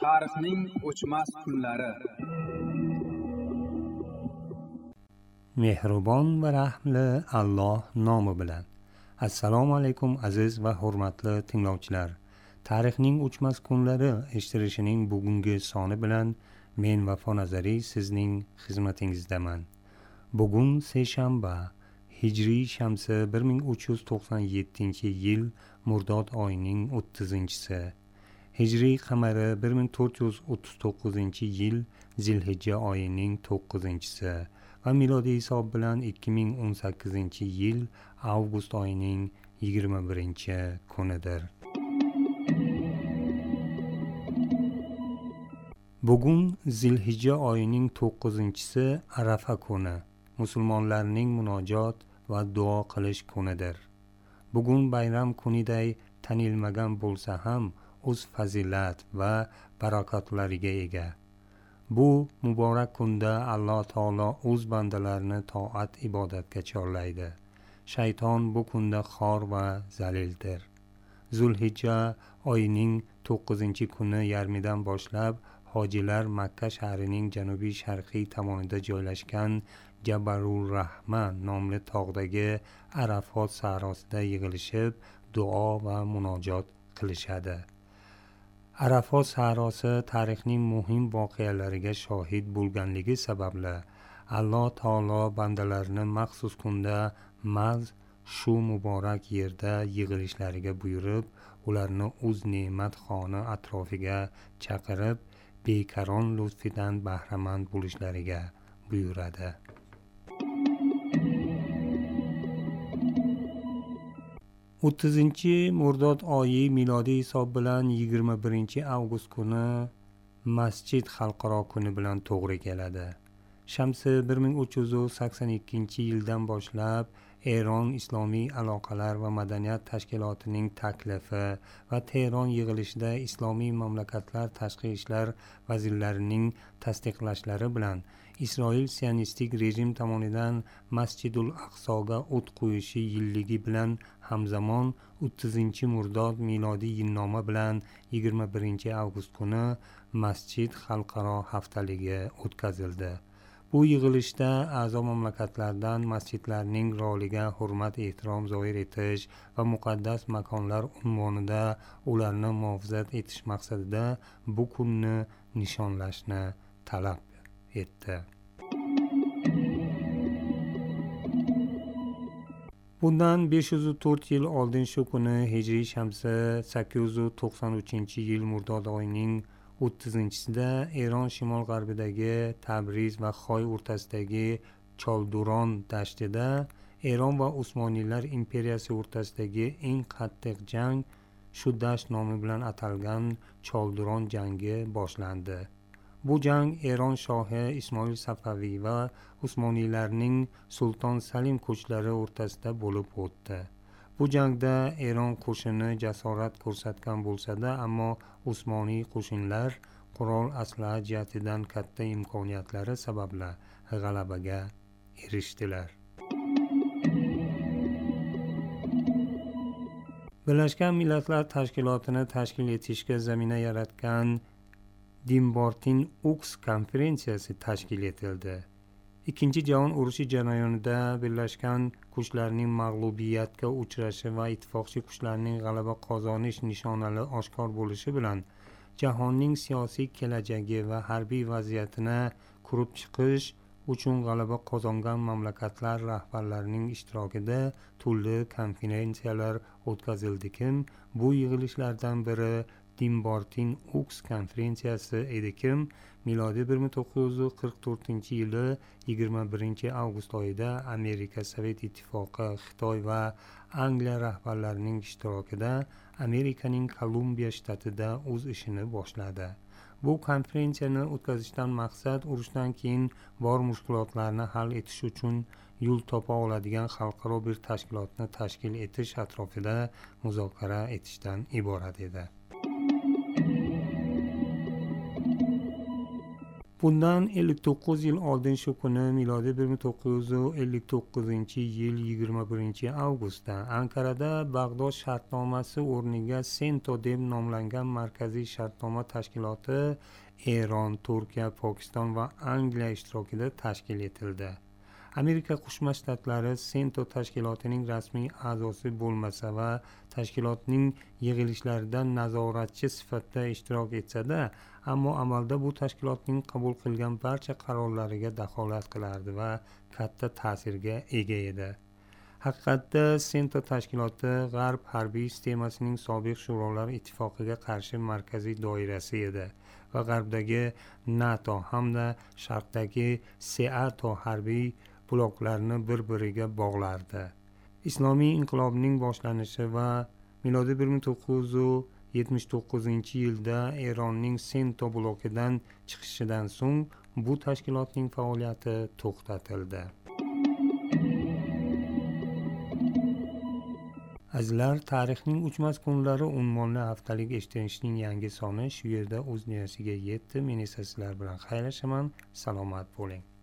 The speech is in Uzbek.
Tarixning o'chmas kunlari. Mehribon va rahmli Alloh nomi bilan. Assalomu alaykum aziz va hurmatli tinglovchilar. Tarixning o'chmas kunlari eshittirishining bugungi soni bilan men Vafo Nazariy sizning xizmatingizdaman. Bugun seshanba, Hijriy shamsi 1397-yil Murdod oyining 30-si. Hijriy qamari 1439-yil Zilhijja oyining 9-si va milodiy hisob bilan 2018-yil avgust oyining 21-kunidir. Bugun Zilhijja oyining 9-si Arafa kuni, musulmonlarning munojot va duo qilish kunidir. Bugun bayram kuniday tanilmagan bo'lsa ham o'z fazilat va barokatlariga ega. Bu muborak kunda Alloh taolo o'z bandalarini toat ibodatga chorlaydi. Shayton bu kunda xor va zalildir. Zulhijja oyining 9-kuni yarmidan boshlab hojilar Makka shahrining janubiy sharqiy tomonida joylashgan Jabalur Rahma nomli tog'dagi Arafot sahrosida yig'ilishib duo va munojot qilishadi. Arafot sahrosi tarixning muhim voqealariga shohid bo'lganligi sababli Alloh taolo bandalarini maxsus kunda shu muborak yerda yig'ilishlariga buyurib, ularni o'z ne'mat xoni atrofiga chaqirib, bekaron lutfidan bahramand bo'lishlariga buyuradi. Murdod oyi milodiy hisob bilan 21-avgust kuni Masjid xalqaro kuni bilan to'g'ri keladi. Shamsi 1382-yildan boshlab Eron Islomiy aloqalar va madaniyat tashkilotining taklifi va Tehron yig'ilishida islomiy mamlakatlar tashqi ishlar vazirlarining tasdiqlashlari bilan Isroil sionistik rejim tomonidan Masjidul Aqsoga o't qo'yishi yilligi bilan hamzamon 30-Murdod milodiy yilnoma bilan 21-avgust kuni Masjid xalqaro haftaligi o'tkazildi. Bu yig'ilishda a'zo mamlakatlardan masjidlarning roliga hurmat-ehtirom zohir etish va muqaddas makonlar unvonida ularni muhofazat etish maqsadida bu kunni nishonlashni talab etdi. Bundan 504 yil oldin shu kuni Hijriy shamsi 893-yil Murdod oyining 30-sida Eron shimol-g'arbidagi Tabriz va Xoy o'rtasidagi Cholduron dashtida Eron va Usmoniylar imperiyasi o'rtasidagi eng qattiq jang shu dasht nomi bilan atalgan Cholduron jangi boshlandi. Bu jang Eron shohi Ismoil Safaviy va Usmoniylarning Sulton Salim kuchlari o'rtasida bo'lib o'tdi. Bu jangda Eron qo'shini jasorat ko'rsatgan bo'lsa-da, ammo Usmoniy qo'shinlar qurol aslaha jihatidan katta imkoniyatlari sababli g'alabaga erishdilar. Birlashgan Millatlar Tashkilotini tashkil etishga zamina yaratgan Dimbortin Ux konferensiyasi tashkil etildi. Ikkinchi jahon urushi jarayonida birlashgan kuchlarning mag'lubiyatga uchrashi va ittifoqchi kuchlarning g'alaba qozonish nishonalari oshkor bo'lishi bilan jahonning siyosiy kelajagi va harbiy vaziyatini ko'rib chiqish uchun g'alaba qozongan mamlakatlar rahbarlarining ishtirokida turli konferensiyalar o'tkazildi-kim, bu yig'ilishlardan biri Dimbortin Ux konferensiyasi edi-kim, milodiy 1944-yili 21-avgust oyida Amerika, Sovet Ittifoqi, Xitoy va Angliya rahbarlarining ishtirokida Amerikaning Kolumbiya shtatida o'z ishini boshladi. Bu konferensiyani o'tkazishdan maqsad urushdan keyin bor mushkulotlarni hal etish uchun yo'l topa oladigan xalqaro bir tashkilotni tashkil etish atrofida muzokara etishdan iborat edi. Bundan 59 yil oldin shu kuni milodiy 1959-yil 21-avgustda Ankarada Bag'dod shartnomasi o'rniga Sento deb nomlangan markaziy shartnoma tashkiloti Eron, Turkiya, Pokiston va Angliya ishtirokida tashkil etildi. Amerika Qo'shma Shtatlari Sento tashkilotining rasmiy a'zosi bo'lmasa va tashkilotning yig'ilishlarida nazoratchi sifatida ishtirok etsa-da, ammo amalda bu tashkilotning qabul qilgan barcha qarorlariga dalolat qilardi va katta ta'sirga ega edi. Haqiqatda Sento tashkiloti G'arb harbiy sistemasining sobiq Shurolar ittifoqiga qarshi markaziy doirasi edi va G'arbdagi NATO hamda Sharqdagi SEATO harbiy bloklarni bir-biriga bog'lardi. Islomiy inqilobning boshlanishi va milodiy 1979-yilda Eronning Sento blokidan chiqishidan so'ng bu tashkilotning faoliyati to'xtatildi. Azizlar, tarixning o'chmas kunlari unvonli haftalik eshitishning yangi soni shu yerda o'z nihoyasiga yetdi. Men esa sizlar bilan xayrlashaman. Salomat bo'ling.